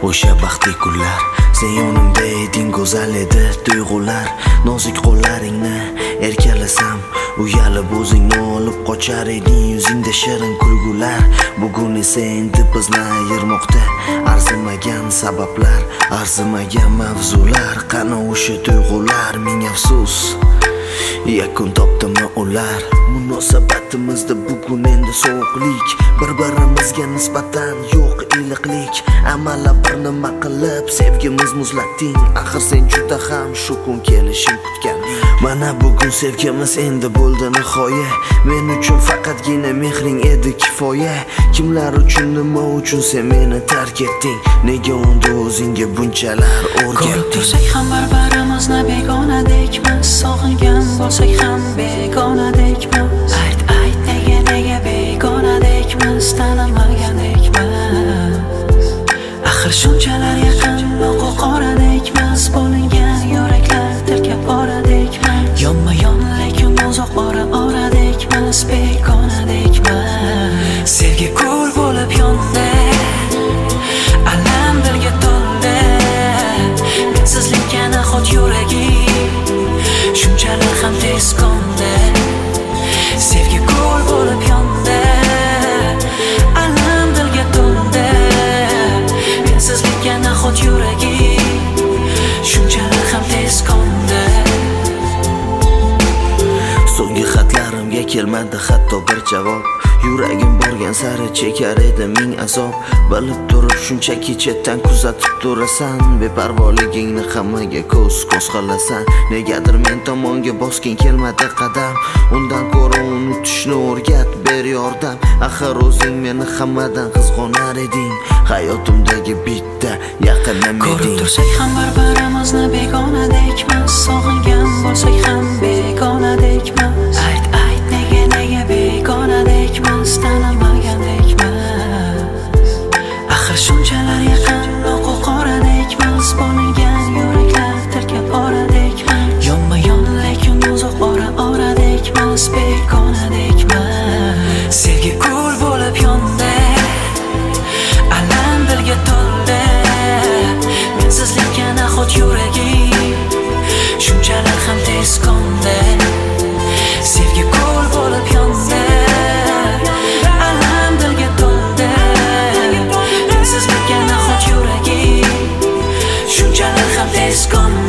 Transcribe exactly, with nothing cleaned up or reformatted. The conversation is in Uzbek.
O'sha baxtli kunlar sen yonimda eding, go'zal edi tuyg'ular. Nozik qo'llaringni erkalasam uyalib o'zingni olib qochar eding, yuzingda shirin kulgular. Bugun esa endi bizni ayirmoqda arzimagan sabablar, arzimagan mavzular. Qani o'sha tuyg'ular, ming afsus yakun topdimi ular? Munosabatimizda bugun endi sovuqlik, bir-birimizga nisbatan yo'q iliqlik. Amallab bir nima qilib sevgimiz muzlatding, axir sen juda ham shu kun kelishing kutganding. Mana bugun sevgimiz endi bo'ldi nihoya, men uchun faqatgina mehring edi kifoya. Kimlar uchun, nima uchun sen meni tark etding? Nega unda o'zingga bunchalar o'rgatding? Ko'rib tursak ham bir-birimizni begonadekmiz, sog'ingan bo'lsak ham begonadekmiz. Ayt ayt nega nega begonadekmiz, tanimagandekmiz. Axir shunchalar yaqin oq-qoradekmiz, bo'lingan yuraklar tilkab boradekmiz. Yonma yon lekin uzoq ora-oradekmiz, begonadekmiz. Sevgi ko'l bo'lib yondi, alam dilga to'ldi. Mensizlikka nahot yuragim shunchalar ham tez qo'ndi. Sevgi ko'l bo'lib yondi, alam dilga to'ldi. Mensizlikka nahot yuragim shunchalar ham tez qo'ndi. So'nggi xatlarimga kelmadi hatto bir javob. Yuragim borgan sari chekar edi ming azob. Bilib turib shunchaki chetdan kuzatib turasan, beparvoligingni hammaga ko'z-ko'z qilasan. Negadir men tomonga bosging kelmadi qadam, undan ko'ra unutishni o'rgat, ber yordam. Axir o'zing meni hammadan qizg'onar eding, hayotimdagi bitta yaqinim eding. Ko'rib tursak ham bir-birimizni begonadekmiz, sog'ingan bo'lsak ham begonadekmiz. Ayt ayt nega nega begonadekmiz, tanimagandekmiz. Axir shunchalar yaqin oq-qoradekmiz, bo'lingan yuraklar tilkab boradekmiz. Yonma yon lekin uzoq ora-oradekmiz, begonadekmiz. Sevgi ko'l bo'lib yondi, alam dilga to'ldi. Mensizlikka nahot yuragim shunchalar ham tez qo'ndi. Sevgi ko'l bo'lib yondi, alam dilga to'ldi. Mensizlikka nahot yuragim shunchalar ham tez qo'ndi.